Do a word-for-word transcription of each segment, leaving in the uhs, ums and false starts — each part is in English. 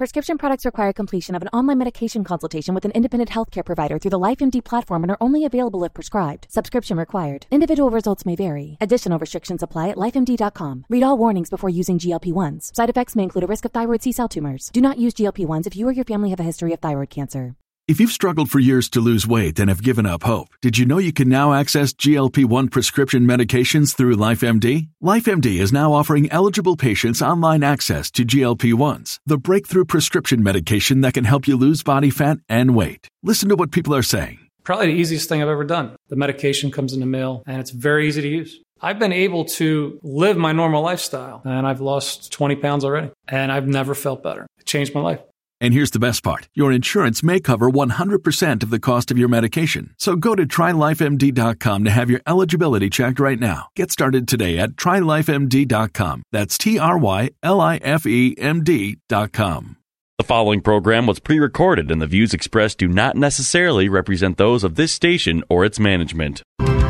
Prescription products require completion of an online medication consultation with an independent healthcare provider through the LifeMD platform and are only available if prescribed. Subscription required. Individual results may vary. Additional restrictions apply at life M D dot com. Read all warnings before using G L P one s. Side effects may include a risk of thyroid C-cell tumors. Do not use G L P one s if you or your family have a history of thyroid cancer. If you've struggled for years to lose weight and have given up hope, did you know you can now access G L P one prescription medications through LifeMD? LifeMD is now offering eligible patients online access to G L P one s, the breakthrough prescription medication that can help you lose body fat and weight. Listen to what people are saying. Probably the easiest thing I've ever done. The medication comes in the mail, and it's very easy to use. I've been able to live my normal lifestyle, and I've lost twenty pounds already, and I've never felt better. It changed my life. And here's the best part. Your insurance may cover one hundred percent of the cost of your medication. So go to try life M D dot com to have your eligibility checked right now. Get started today at try life M D dot com. That's T R Y L I F E M D dot com. The following program was pre-recorded and the views expressed do not necessarily represent those of this station or its management.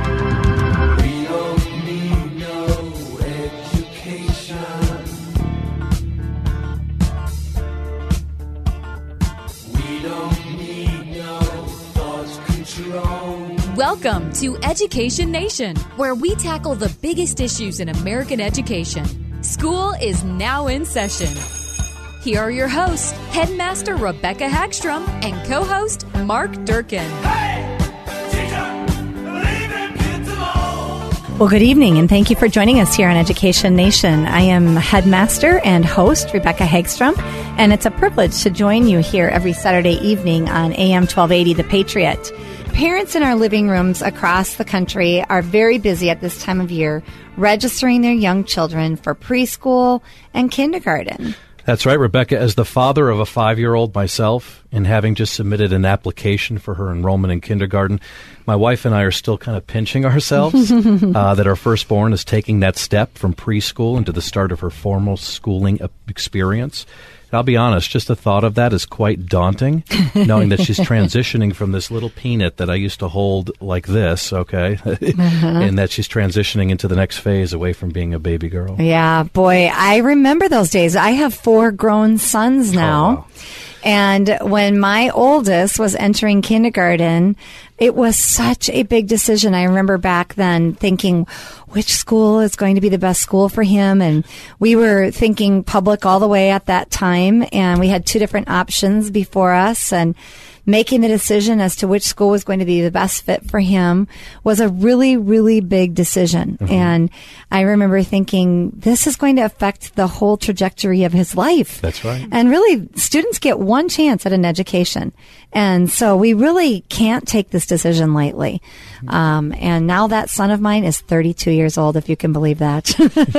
Welcome to Education Nation, where we tackle the biggest issues in American education. School is now in session. Here are your hosts, Headmaster Rebecca Hagstrom and co-host Mark Durkin. Hey, teacher, leave them kids alone. Well, good evening, and thank you for joining us here on Education Nation. I am Headmaster and host Rebecca Hagstrom, and it's a privilege to join you here every Saturday evening on A M twelve eighty The Patriot. Parents in our living rooms across the country are very busy at this time of year registering their young children for preschool and kindergarten. That's right, Rebecca. As the father of a five-year-old myself, and having just submitted an application for her enrollment in kindergarten, my wife and I are still kind of pinching ourselves uh, that our firstborn is taking that step from preschool into the start of her formal schooling experience. And I'll be honest, just the thought of that is quite daunting, knowing that she's transitioning from this little peanut that I used to hold like this, okay, uh-huh. and that she's transitioning into the next phase away from being a baby girl. Yeah, boy, I remember those days. I have four grown sons now. Oh, wow. And when my oldest was entering kindergarten, it was such a big decision. I remember back then thinking, which school is going to be the best school for him? And we were thinking public all the way at that time, and we had two different options before us, and making the decision as to which school was going to be the best fit for him was a really, really big decision. Mm-hmm. And I remember thinking, this is going to affect the whole trajectory of his life. That's right. And really, students get one chance at an education. And so we really can't take this decision lightly. Um, and now that son of mine is thirty-two years old, if you can believe that.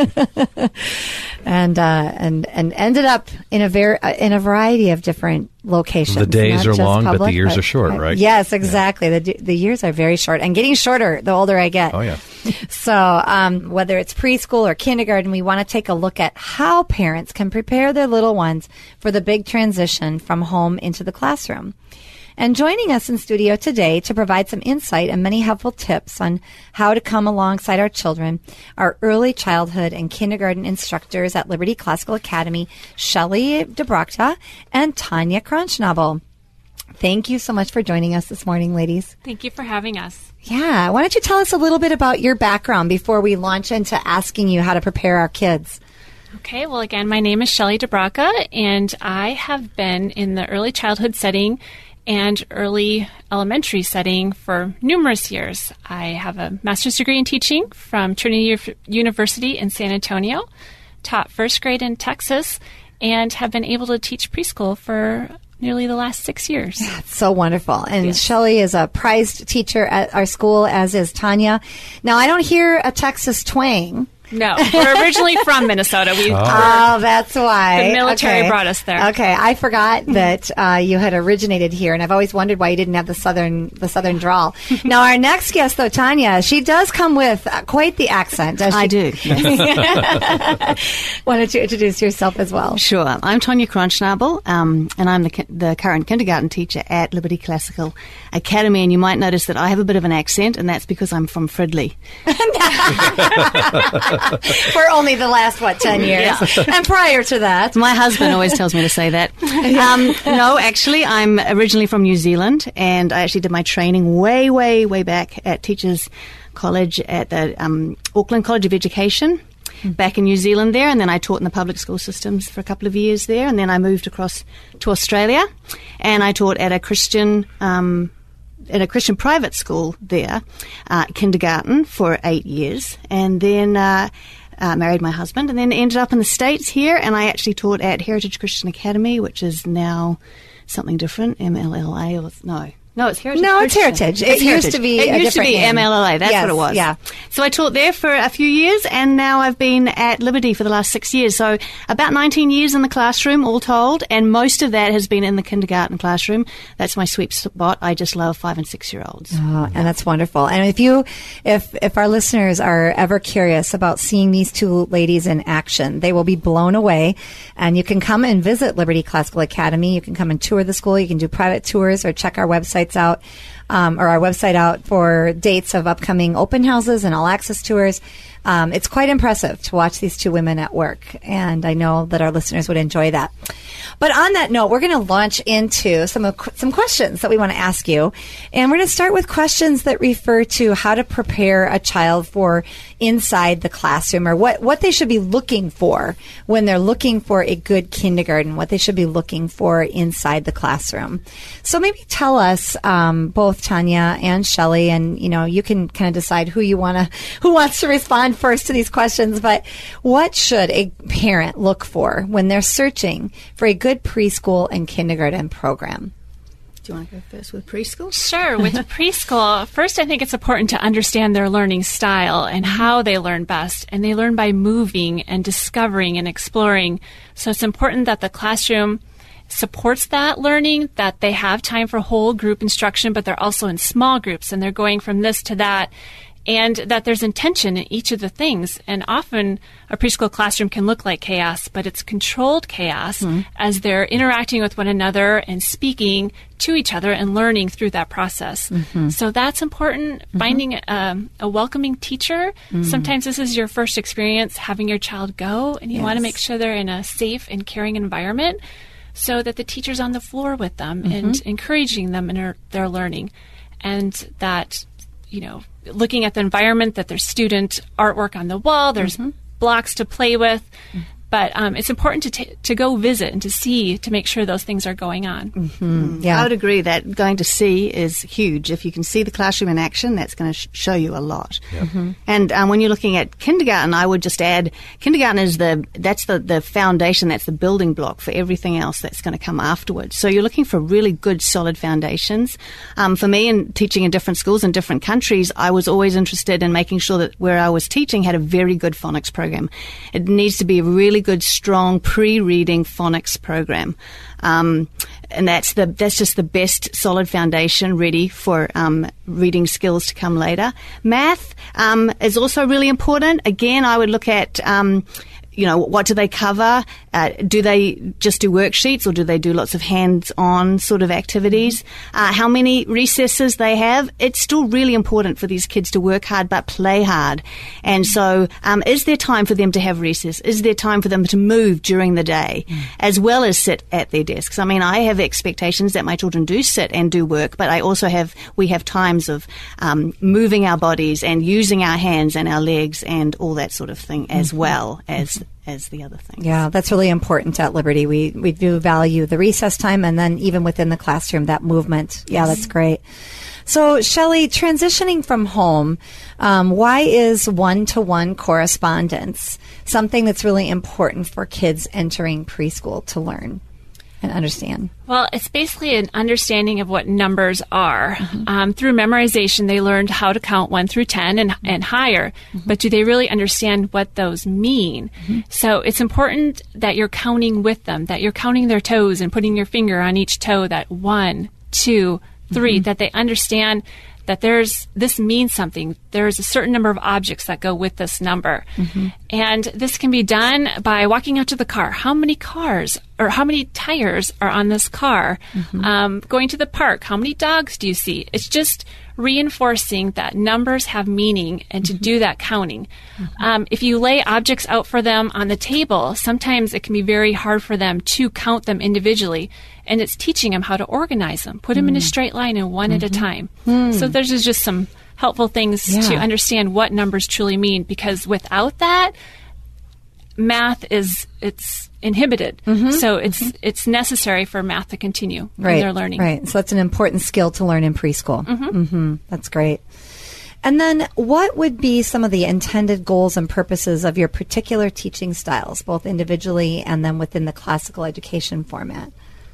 and, uh, and, and ended up in a very, uh, in a variety of different locations. The days are long, public, but the years but, are short, right? Yes, exactly. Yeah. The the years are very short and getting shorter the older I get. Oh, yeah. So um, whether it's preschool or kindergarten, we want to take a look at how parents can prepare their little ones for the big transition from home into the classroom. And joining us in studio today to provide some insight and many helpful tips on how to come alongside our children are early childhood and kindergarten instructors at Liberty Classical Academy, Shelley DeBrocta and Tanya Kronschnabel. Thank you so much for joining us this morning, ladies. Thank you for having us. Yeah. Why don't you tell us a little bit about your background before we launch into asking you how to prepare our kids? Okay. Well, again, my name is Shelley DeBrocta, and I have been in the early childhood setting and early elementary setting for numerous years. I have a master's degree in teaching from Trinity U- University in San Antonio, taught first grade in Texas, and have been able to teach preschool for nearly the last six years. That's so wonderful. And yes. Shelley is a prized teacher at our school, as is Tanya. Now, I don't hear a Texas twang. No, we're originally from Minnesota. We, oh. oh, that's why. The military okay. brought us there. Okay, I forgot that uh, you had originated here, and I've always wondered why you didn't have the southern the southern drawl. Now, our next guest, though, Tanya, she does come with uh, quite the accent. Does she? I do. Why don't you introduce yourself as well? Sure. I'm Tanya Kronschnabel, um, and I'm the, ki- the current kindergarten teacher at Liberty Classical Academy, and you might notice that I have a bit of an accent, and that's because I'm from Fridley. For only the last, what, ten years? Yeah. And prior to that. My husband always tells me to say that. Um, no, actually, I'm originally from New Zealand, and I actually did my training way, way, way back at Teachers College at the um, Auckland College of Education. Back in New Zealand there, and then I taught in the public school systems for a couple of years there, and then I moved across to Australia, and I taught at a Christian um, at a Christian private school there, uh, kindergarten for eight years, and then uh, uh, married my husband, and then ended up in the States here, and I actually taught at Heritage Christian Academy, which is now something different, M L L A, or no. No, it's Heritage. No, it's Christian. Heritage. It It's used Heritage. to be It a used to different be name. M L L A. That's Yes, what it was. yeah. So I taught there for a few years, and now I've been at Liberty for the last six years. So about nineteen years in the classroom, all told, and most of that has been in the kindergarten classroom. That's my sweet spot. I just love five and six year olds. Oh, and that's wonderful. And if you, if if our listeners are ever curious about seeing these two ladies in action, they will be blown away. And you can come and visit Liberty Classical Academy. You can come and tour the school. You can do private tours or check our websites out. Um, or our website out for dates of upcoming open houses and all access tours. Um, it's quite impressive to watch these two women at work, and I know that our listeners would enjoy that. But on that note, we're going to launch into some of, some questions that we want to ask you, and we're going to start with questions that refer to how to prepare a child for inside the classroom, or what, what they should be looking for when they're looking for a good kindergarten, what they should be looking for inside the classroom. So maybe tell us, um, both Tanya and Shelley, and you know, you can kind of decide who you want to, who wants to respond first to these questions. But what should a parent look for when they're searching for a good preschool and kindergarten program? Do you want to go first with preschool? Sure. With preschool, first I think it's important to understand their learning style and how they learn best. And they learn by moving and discovering and exploring. So it's important that the classroom supports that learning, that they have time for whole group instruction, but they're also in small groups and they're going from this to that, and that there's intention in each of the things. And often a preschool classroom can look like chaos, but it's controlled chaos mm. as they're interacting with one another and speaking to each other and learning through that process. Mm-hmm. So that's important. Mm-hmm. Finding um, a welcoming teacher. Mm. Sometimes this is your first experience having your child go, and you yes. want to make sure they're in a safe and caring environment, so that the teacher's on the floor with them mm-hmm. and encouraging them in their, their learning. And that, you know, looking at the environment, that there's student artwork on the wall, there's mm-hmm. blocks to play with. Mm-hmm. But um, it's important to t- to go visit and to see, to make sure those things are going on. Mm-hmm. Yeah, I would agree that going to see is huge. If you can see the classroom in action, that's going to sh- show you a lot. Yep. Mm-hmm. And um, when you're looking at kindergarten, I would just add, kindergarten is the that's the, the foundation, that's the building block for everything else that's going to come afterwards. So you're looking for really good, solid foundations. Um, for me, in teaching in different schools in different countries, I was always interested in making sure that where I was teaching had a very good phonics program. It needs to be a really good, strong pre-reading phonics program, um, and that's the that's just the best solid foundation ready for um, reading skills to come later. Math um, is also really important. Again, I would look at um, you know, what do they cover? Uh, do they just do worksheets, or do they do lots of hands-on sort of activities? Uh, how many recesses they have? It's still really important for these kids to work hard but play hard. And so um, is there time for them to have recess? Is there time for them to move during the day mm. as well as sit at their desks? I mean, I have expectations that my children do sit and do work, but I also have, we have times of um, moving our bodies and using our hands and our legs and all that sort of thing as mm-hmm. well as as the other things. Yeah, that's really important at Liberty. We we do value the recess time, and then even within the classroom, that movement. Yeah, yes. That's great. So, Shelley, transitioning from home, um, why is one-to-one correspondence something that's really important for kids entering preschool to learn and understand? Well, it's basically an understanding of what numbers are. Mm-hmm. Um, through memorization, they learned how to count one through ten and, and higher, mm-hmm. but do they really understand what those mean? Mm-hmm. So it's important that you're counting with them, that you're counting their toes and putting your finger on each toe, that one, two, three, mm-hmm. that they understand that there's this means something. There's a certain number of objects that go with this number. Mm-hmm. And this can be done by walking out to the car. How many cars or how many tires are on this car? Mm-hmm. Um, going to the park, how many dogs do you see? It's just reinforcing that numbers have meaning and to mm-hmm. do that counting. Mm-hmm. Um, if you lay objects out for them on the table, sometimes it can be very hard for them to count them individually. And it's teaching them how to organize them, put mm. them in a straight line and one mm-hmm. at a time. Mm. So there's just some helpful things yeah. to understand what numbers truly mean, because without that, math is it's inhibited. Mm-hmm. So it's mm-hmm. it's necessary for math to continue right. in their learning. Right. So that's an important skill to learn in preschool. Mm-hmm. Mm-hmm. That's great. And then what would be some of the intended goals and purposes of your particular teaching styles, both individually and then within the classical education format?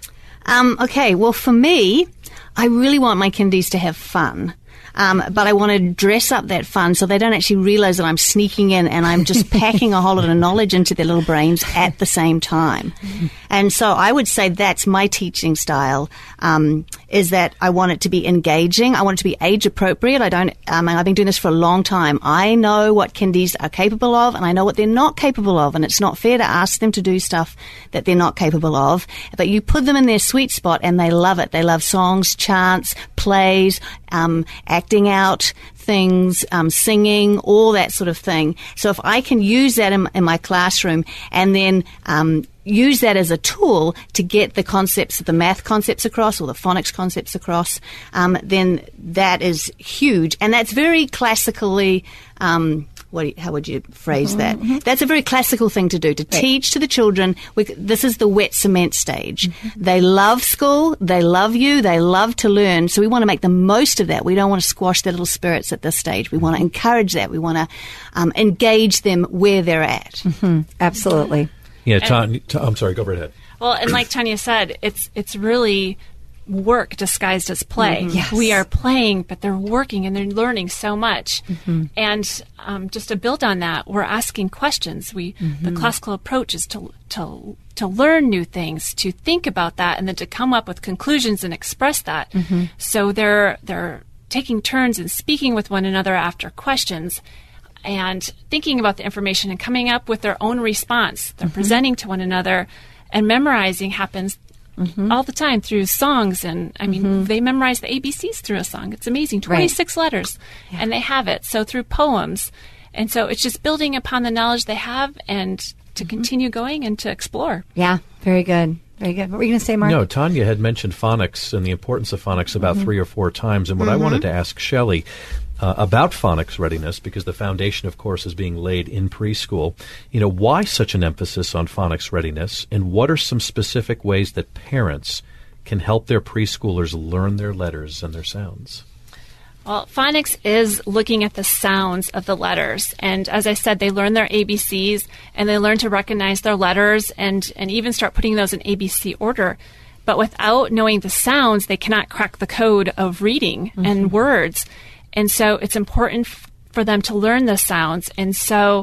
Um, okay, well, for me, I really want my kindies to have fun. Um, but I want to dress up that fun so they don't actually realize that I'm sneaking in and I'm just packing a whole lot of knowledge into their little brains at the same time. And so I would say that's my teaching style, um, is that I want it to be engaging. I want it to be age appropriate. I don't, um, and I've been doing this for a long time. I know what kindies are capable of and I know what they're not capable of. And it's not fair to ask them to do stuff that they're not capable of. But you put them in their sweet spot and they love it. They love songs, chants, plays, um, acting out things, um, singing, all that sort of thing. So if I can use that in, in my classroom and then um, use that as a tool to get the concepts, the math concepts across or the phonics concepts across, um, then that is huge. And that's very classically... Um, What, how would you phrase that? Mm-hmm. That's a very classical thing to do, to right. teach to the children. We, this is the wet cement stage. Mm-hmm. They love school. They love you. They love to learn. So we want to make the most of that. We don't want to squash their little spirits at this stage. We want to encourage that. We want to um, engage them where they're at. Mm-hmm. Absolutely. Yeah, Tanya, I'm sorry, go right ahead. Well, and like Tanya said, it's it's really work disguised as play. Mm-hmm. Yes. We are playing, but they're working and they're learning so much. Mm-hmm. And um, just to build on that, we're asking questions. We mm-hmm. the classical approach is to to to learn new things, to think about that, and then to come up with conclusions and express that. Mm-hmm. So they're they're taking turns and speaking with one another after questions, and thinking about the information and coming up with their own response. They're mm-hmm. presenting to one another, and memorizing happens Mm-hmm. all the time through songs. And I mean, mm-hmm. they memorize the A B Cs through a song. It's amazing. twenty-six right. letters. Yeah. And they have it. So through poems. And so it's just building upon the knowledge they have and to mm-hmm. continue going and to explore. Yeah. Very good. Very good. What were you going to say, Mark? No, Tanya had mentioned phonics and the importance of phonics about mm-hmm. three or four times. And what mm-hmm. I wanted to ask Shelley Uh, about phonics readiness, because the foundation, of course, is being laid in preschool. You know, why such an emphasis on phonics readiness, and what are some specific ways that parents can help their preschoolers learn their letters and their sounds? Well, phonics is looking at the sounds of the letters. And as I said, they learn their A B Cs, and they learn to recognize their letters and, and even start putting those in A B C order. But without knowing the sounds, they cannot crack the code of reading mm-hmm. and words. And so it's important f- for them to learn the sounds. And so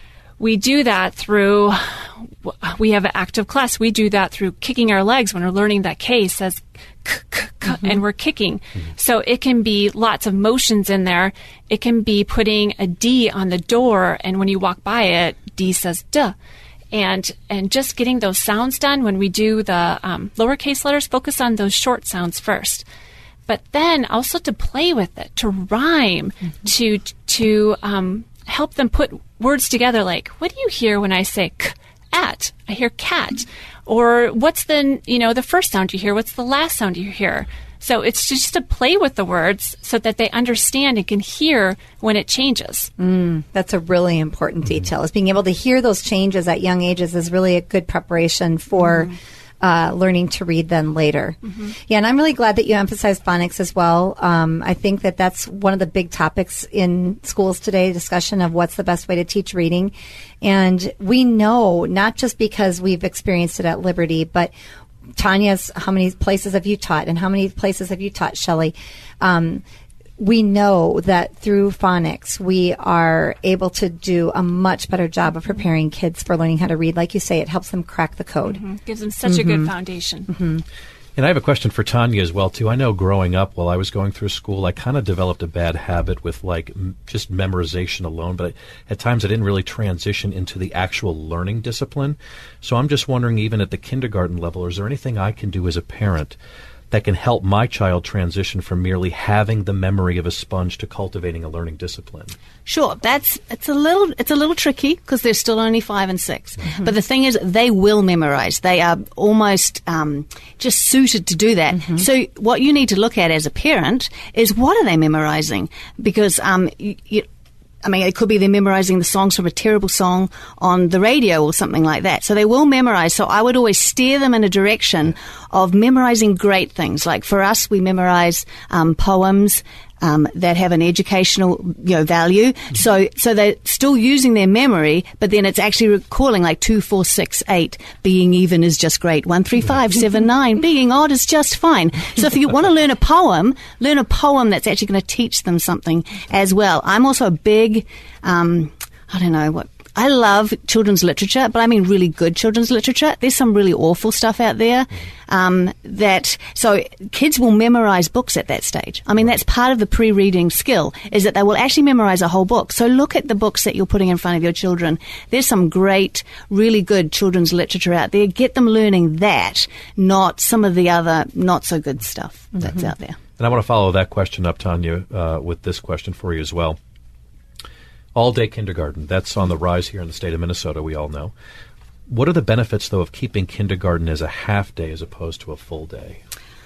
we do that through, we have an active class. We do that through kicking our legs when we're learning that K says k, k, k, mm-hmm. and we're kicking. Mm-hmm. So it can be lots of motions in there. It can be putting a D on the door, and when you walk by it, D says duh. And and just getting those sounds done. When we do the um, lowercase letters, focus on those short sounds first. But then also to play with it, to rhyme, mm-hmm. to to um, help them put words together. Like, what do you hear when I say k, at? I hear cat. Or what's the you know the first sound you hear? What's the last sound you hear? So it's just to play with the words so that they understand and can hear when it changes. Mm, that's a really important detail. Is being able to hear those changes at young ages is really a good preparation for. Mm. Uh, learning to read then later. Mm-hmm. Yeah, and I'm really glad that you emphasized phonics as well. Um, I think that that's one of the big topics in schools today, discussion of what's the best way to teach reading. And we know, not just because we've experienced it at Liberty, but Tanya's, how many places have you taught, and how many places have you taught, Shelley? Um, we know that through phonics, we are able to do a much better job of preparing kids for learning how to read. Like you say, it helps them crack the code. Mm-hmm. Gives them such mm-hmm. a good foundation. Mm-hmm. And I have a question for Tanya as well, too. I know growing up, while I was going through school, I kind of developed a bad habit with, like, m- just memorization alone. But I, at times I didn't really transition into the actual learning discipline. So I'm just wondering, even at the kindergarten level, is there anything I can do as a parent that can help my child transition from merely having the memory of a sponge to cultivating a learning discipline? Sure, that's it's a little it's a little tricky because they're still only five and six. Mm-hmm. But the thing is, they will memorize. They are almost um, just suited to do that. Mm-hmm. So what you need to look at as a parent is, what are they memorizing? Because um, you, you, I mean, it could be they're memorizing the songs from a terrible song on the radio or something like that. So they will memorize. So I would always steer them in a direction of memorizing great things. Like for us, we memorize um, poems um, that have an educational, you know, value. Mm-hmm. So, so they're still using their memory, but then it's actually recalling like two, four, six, eight. Being even is just great. One, three, five, seven, nine. Being odd is just fine. So if you want to learn a poem, learn a poem that's actually going to teach them something as well. I'm also a big, um, I don't know what. I love children's literature, but I mean really good children's literature. There's some really awful stuff out there um, that, so kids will memorize books at that stage. I mean, that's part of the pre-reading skill, is that they will actually memorize a whole book. So look at the books that you're putting in front of your children. There's some great, really good children's literature out there. Get them learning that, not some of the other not so good stuff that's mm-hmm. out there. And I want to follow that question up, Tanya, uh, with this question for you as well. All-day kindergarten, that's on the rise here in the state of Minnesota, we all know. What are the benefits, though, of keeping kindergarten as a half day as opposed to a full day?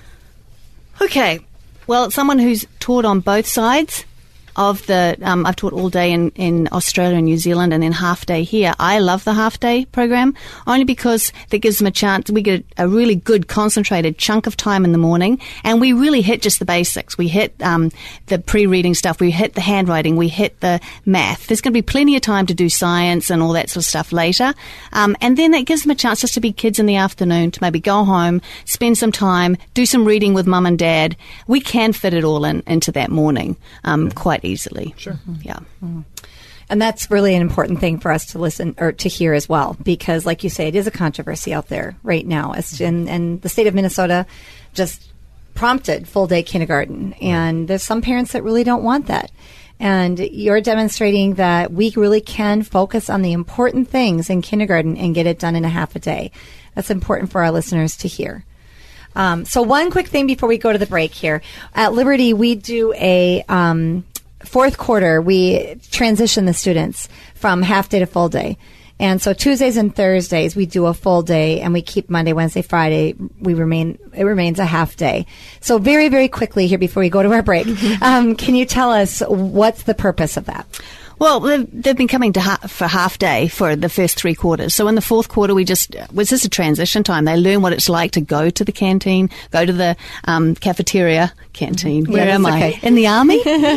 Okay. Well, someone who's taught on both sides of the, um, I've taught all day in, in Australia and New Zealand and then half day here. I love the half day program only because that gives them a chance. We get a really good concentrated chunk of time in the morning, and we really hit just the basics. We hit um, the pre-reading stuff. We hit the handwriting. We hit the math. There's going to be plenty of time to do science and all that sort of stuff later. Um, and then it gives them a chance just to be kids in the afternoon, to maybe go home, spend some time, do some reading with mum and dad. We can fit it all in into that morning um, yeah. quite easily. Sure. Yeah. Mm-hmm. And that's really an important thing for us to listen or to hear as well, because like you say, it is a controversy out there right now. As in, and the state of Minnesota just prompted full day kindergarten. And there's some parents that really don't want that. And you're demonstrating that we really can focus on the important things in kindergarten and get it done in a half a day. That's important for our listeners to hear. Um, so one quick thing before we go to the break here. At Liberty, we do a um, fourth quarter, we transition the students from half day to full day. And so Tuesdays and Thursdays, we do a full day, and we keep Monday, Wednesday, Friday. We remain, it remains a half day. So very, very quickly here before we go to our break, um, can you tell us what's the purpose of that? Well, they've, they've been coming to ha- for half day for the first three quarters. So in the fourth quarter, we just was just a transition time. They learn what it's like to go to the canteen, go to the um, cafeteria. Canteen. Where yeah, am I? Okay. In the army?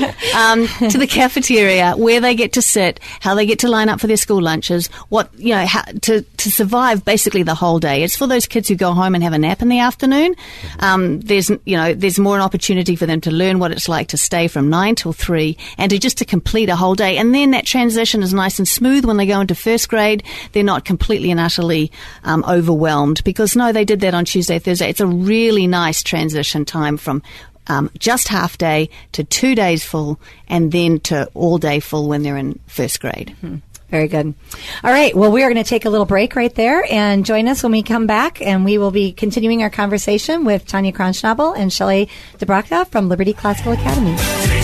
um, to the cafeteria, where they get to sit, how they get to line up for their school lunches, what, you know, how, to, to survive basically the whole day. It's for those kids who go home and have a nap in the afternoon. Um, there's, you know, there's more an opportunity for them to learn what it's like to stay from nine till three and to just to complete a whole day. And then that transition is nice and smooth when they go into first grade. They're not completely and utterly um, overwhelmed because, no, they did that on Tuesday, Thursday. It's a really nice transition time from Um, just half day to two days full and then to all day full when they're in first grade. Mm-hmm. Very good. All right. Well, we are going to take a little break right there and join us when we come back, and we will be continuing our conversation with Tanya Kronschnabel and Shelley DeBracca from Liberty Classical Academy.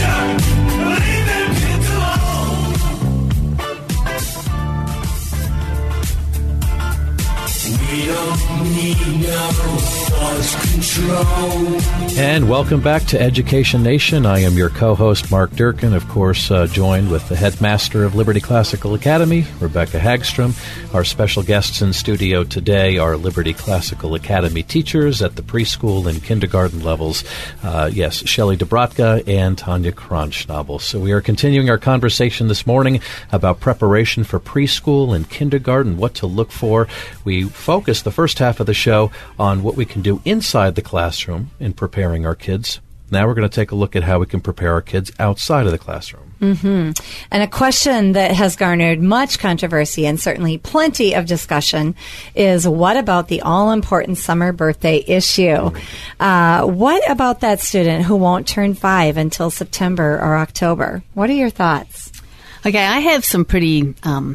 We don't need no force control. And welcome back to Education Nation. I am your co-host, Mark Durkin, of course, uh, joined with the headmaster of Liberty Classical Academy, Rebecca Hagstrom. Our special guests in studio today are Liberty Classical Academy teachers at the preschool and kindergarten levels. Uh, yes, Shelley DeBracca and Tanya Kronschnabel. So we are continuing our conversation this morning about preparation for preschool and kindergarten, what to look for. We focused the first half of the show on what we can do inside the classroom in preparing our kids Now we're going to take a look at how we can prepare our kids outside of the classroom. Mm-hmm. And a question that has garnered much controversy and certainly plenty of discussion is, what about the all-important summer birthday issue? Uh, what about that student who won't turn five until September or October? What are your thoughts? Okay, I have some pretty... Um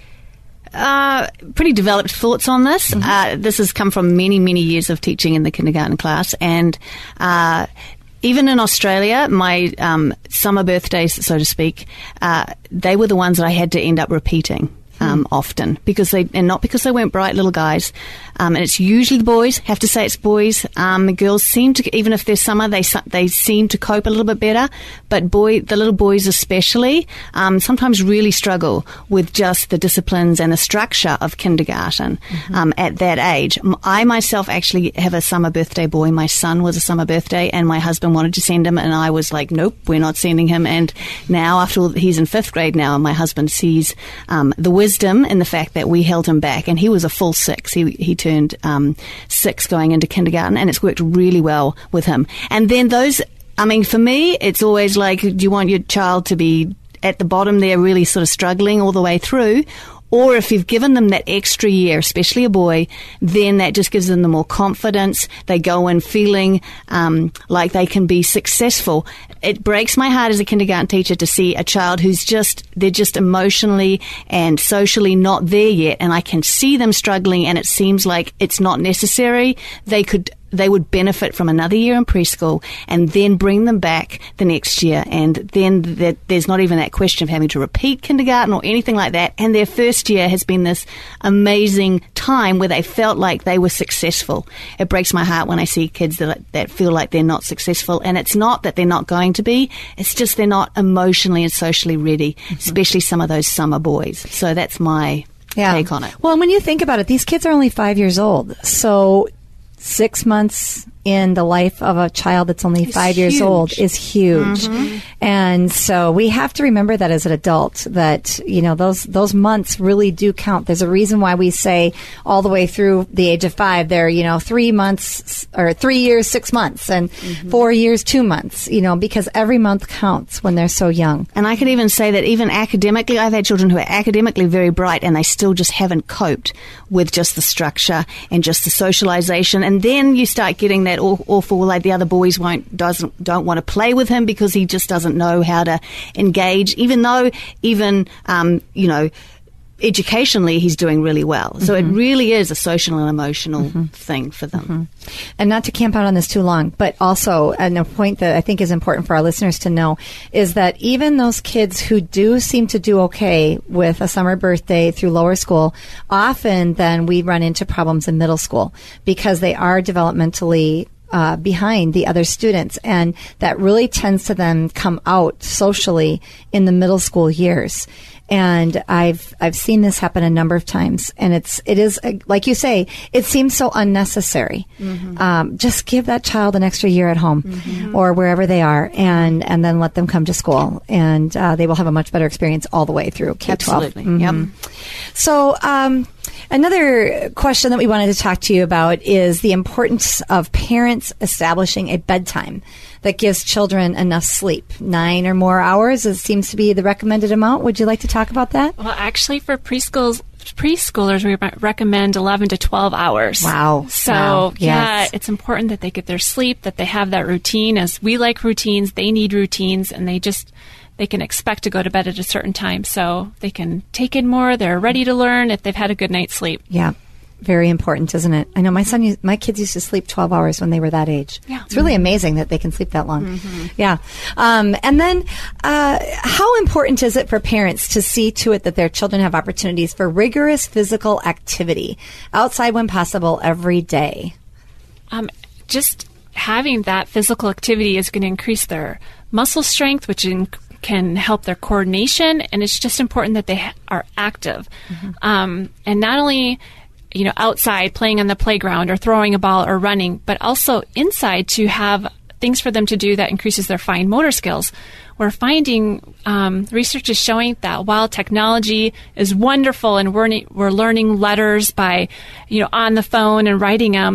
Uh, pretty developed thoughts on this. Mm-hmm. Uh, this has come from many, many years of teaching in the kindergarten class. And uh, even in Australia, my um, summer birthdays, so to speak, uh, they were the ones that I had to end up repeating. Um, often because they, and not because they weren't bright little guys, um, and it's usually the boys. Have to say it's boys. Um, the girls seem to, even if they're summer, they they seem to cope a little bit better. But boy, the little boys especially, um, sometimes really struggle with just the disciplines and the structure of kindergarten mm-hmm. um, at that age. I myself actually have a summer birthday boy. My son was a summer birthday, and my husband wanted to send him, and I was like, nope, we're not sending him. And now, after all, he's in fifth grade now, and my husband sees um, the wisdom wisdom in the fact that we held him back, and he was a full six. He he turned um, six going into kindergarten, and it's worked really well with him. And then those, I mean, for me, it's always like, do you want your child to be at the bottom there, really sort of struggling all the way through? Or if you've given them that extra year, especially a boy, then that just gives them the more confidence. They go in feeling um, like they can be successful. It breaks my heart as a kindergarten teacher to see a child who's just, they're just emotionally and socially not there yet, and I can see them struggling, and it seems like it's not necessary. They could... They would benefit from another year in preschool and then bring them back the next year. And then that, there's not even that question of having to repeat kindergarten or anything like that. And their first year has been this amazing time where they felt like they were successful. It breaks my heart when I see kids that, that feel like they're not successful. And it's not that they're not going to be. It's just they're not emotionally and socially ready, mm-hmm. especially some of those summer boys. So that's my yeah. take on it. Well, and when you think about it, these kids are only five years old. So six months in the life of a child that's only it's five years huge. old is huge. Mm-hmm. And so we have to remember that as an adult, that, you know, those those months really do count. There's a reason why we say all the way through the age of five, they're, you know, three months or three years, six months, and mm-hmm. four years, two months, you know, because every month counts when they're so young. And I could even say that even academically, I've had children who are academically very bright, and they still just haven't coped with just the structure and just the socialization. And then you start getting that awful, like the other boys won't doesn't don't want to play with him because he just doesn't know how to engage, even though even um, you know educationally he's doing really well. So mm-hmm. it really is a social and emotional mm-hmm. thing for them. Mm-hmm. And not to camp out on this too long, but also, and a point that I think is important for our listeners to know is that even those kids who do seem to do okay with a summer birthday through lower school, often then we run into problems in middle school because they are developmentally Uh, behind the other students, and that really tends to then come out socially in the middle school years. And I've I've seen this happen a number of times, and it's it is uh, like you say, it seems so unnecessary. Mm-hmm. Um, just give that child an extra year at home mm-hmm. or wherever they are, and and then let them come to school, and uh, they will have a much better experience all the way through K twelve. Absolutely. Mm-hmm. Yep. So. Um, Another question that we wanted to talk to you about is the importance of parents establishing a bedtime that gives children enough sleep. Nine or more hours, it seems to be the recommended amount. Would you like to talk about that? Well, actually, for preschools, preschoolers, we recommend eleven to twelve hours. Wow. So, wow. yeah, yes. It's important that they get their sleep, that they have that routine. As we like routines, they need routines, and they just... they can expect to go to bed at a certain time, so they can take in more. They're ready to learn if they've had a good night's sleep. Yeah, very important, isn't it? I know my son, used, my kids used to sleep twelve hours when they were that age. Yeah. It's really amazing that they can sleep that long. Mm-hmm. Yeah. Um, and then uh, how important is it for parents to see to it that their children have opportunities for rigorous physical activity outside when possible every day? Um, just having that physical activity is going to increase their muscle strength, which in can help their coordination, and it's just important that they ha- are active. Mm-hmm. Um, and not only, you know, outside playing on the playground or throwing a ball or running, but also inside to have things for them to do that increases their fine motor skills. We're finding, um, research is showing that while technology is wonderful and we're, we're learning letters by, you know, on the phone and writing them,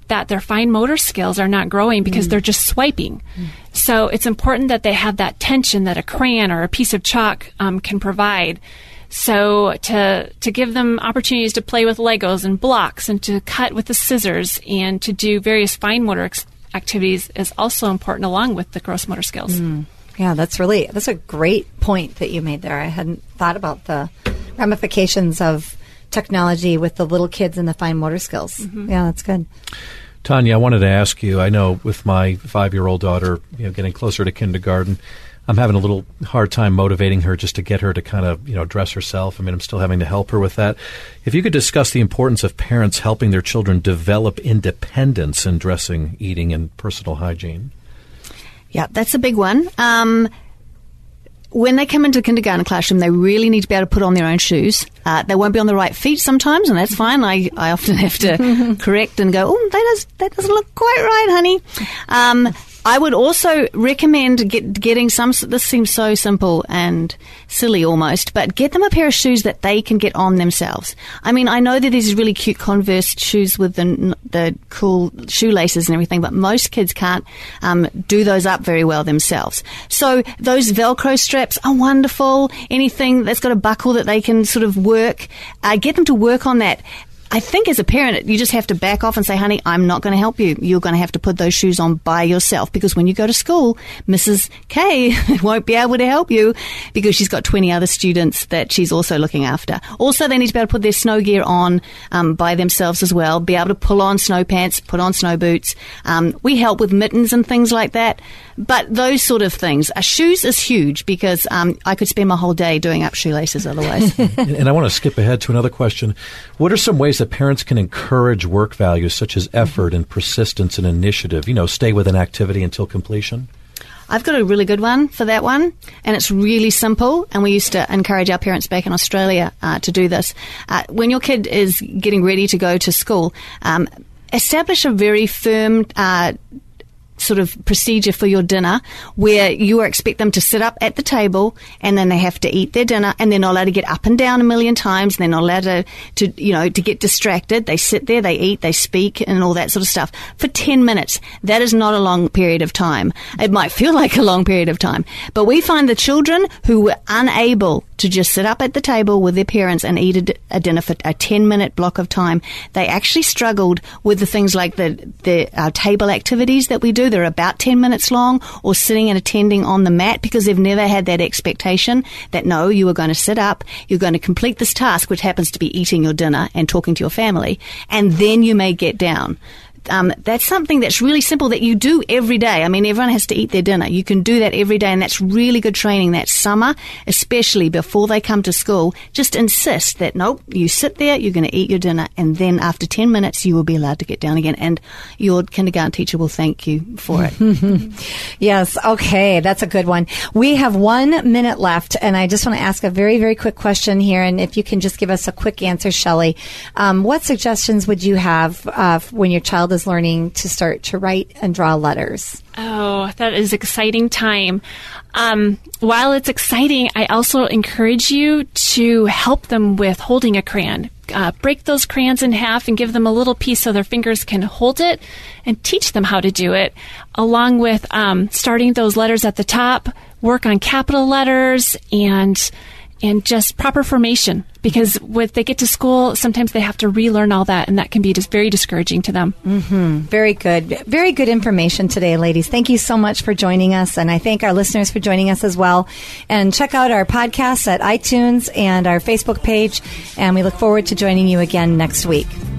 that their fine motor skills are not growing because mm. they're just swiping. Mm. So it's important that they have that tension that a crayon or a piece of chalk um, can provide. So to to give them opportunities to play with Legos and blocks and to cut with the scissors and to do various fine motor ex- activities is also important along with the gross motor skills. Mm. Yeah, that's really, that's a great point that you made there. I hadn't thought about the ramifications of technology with the little kids and the fine motor skills. Mm-hmm. Yeah, that's good. Tanya, I wanted to ask you, I know with my five-year-old daughter, you know, getting closer to kindergarten, I'm having a little hard time motivating her just to get her to kind of, you know, dress herself. I mean, I'm still having to help her with that. If you could discuss the importance of parents helping their children develop independence in dressing, eating, and personal hygiene. Yeah, that's a big one. Um, when they come into the kindergarten classroom, they really need to be able to put on their own shoes. Uh, they won't be on the right feet sometimes, and that's fine. I, I often have to correct and go, oh, that, does, that doesn't look quite right, honey. Um, I would also recommend get, getting some, this seems so simple and silly almost, but get them a pair of shoes that they can get on themselves. I mean, I know that there's these really cute Converse shoes with the, the cool shoelaces and everything, but most kids can't um, do those up very well themselves. So those Velcro straps are wonderful. Anything that's got a buckle that they can sort of work, uh, get them to work on that. I think as a parent, you just have to back off and say, honey, I'm not going to help you. You're going to have to put those shoes on by yourself, because when you go to school, Missus K won't be able to help you because she's got twenty other students that she's also looking after. Also, they need to be able to put their snow gear on um, by themselves as well, be able to pull on snow pants, put on snow boots. Um, we help with mittens and things like that. But those sort of things. Uh, shoes is huge because um, I could spend my whole day doing up shoelaces otherwise. and, and I want to skip ahead to another question. What are some ways that parents can encourage work values such as effort and persistence and initiative? You know, stay with an activity until completion? I've got a really good one for that one, and it's really simple, and we used to encourage our parents back in Australia uh, to do this. Uh, when your kid is getting ready to go to school, um, establish a very firm uh sort of procedure for your dinner where you expect them to sit up at the table and then they have to eat their dinner, and they're not allowed to get up and down a million times. They're not allowed to, to, you know, to get distracted. They sit there, they eat, they speak and all that sort of stuff for ten minutes. That is not a long period of time. It might feel like a long period of time, but we find the children who were unable to just sit up at the table with their parents and eat a, a dinner for a ten minute block of time, they actually struggled with the things like the, the uh, table activities that we do. They're about ten minutes long, or sitting and attending on the mat, because they've never had that expectation that, no, you are going to sit up, you're going to complete this task, which happens to be eating your dinner and talking to your family, and then you may get down. Um, that's something that's really simple that you do every day. I mean, everyone has to eat their dinner. You can do that every day, and that's really good training. That summer, especially before they come to school, just insist that, nope, you sit there, you're going to eat your dinner, and then after ten minutes, you will be allowed to get down again, and your kindergarten teacher will thank you for it. Yes, okay, that's a good one. We have one minute left, and I just want to ask a very, very quick question here, and if you can just give us a quick answer, Shelley. Um, what suggestions would you have uh, when your child is learning to start to write and draw letters? Oh, that is exciting time. Um, while it's exciting, I also encourage you to help them with holding a crayon. Uh, break those crayons in half and give them a little piece so their fingers can hold it, and teach them how to do it, along with um, starting those letters at the top, work on capital letters, and and just proper formation, because when they get to school, sometimes they have to relearn all that, and that can be just very discouraging to them. Mm-hmm. Very good. Very good information today, ladies. Thank you so much for joining us, and I thank our listeners for joining us as well. And check out our podcasts at iTunes and our Facebook page, and we look forward to joining you again next week.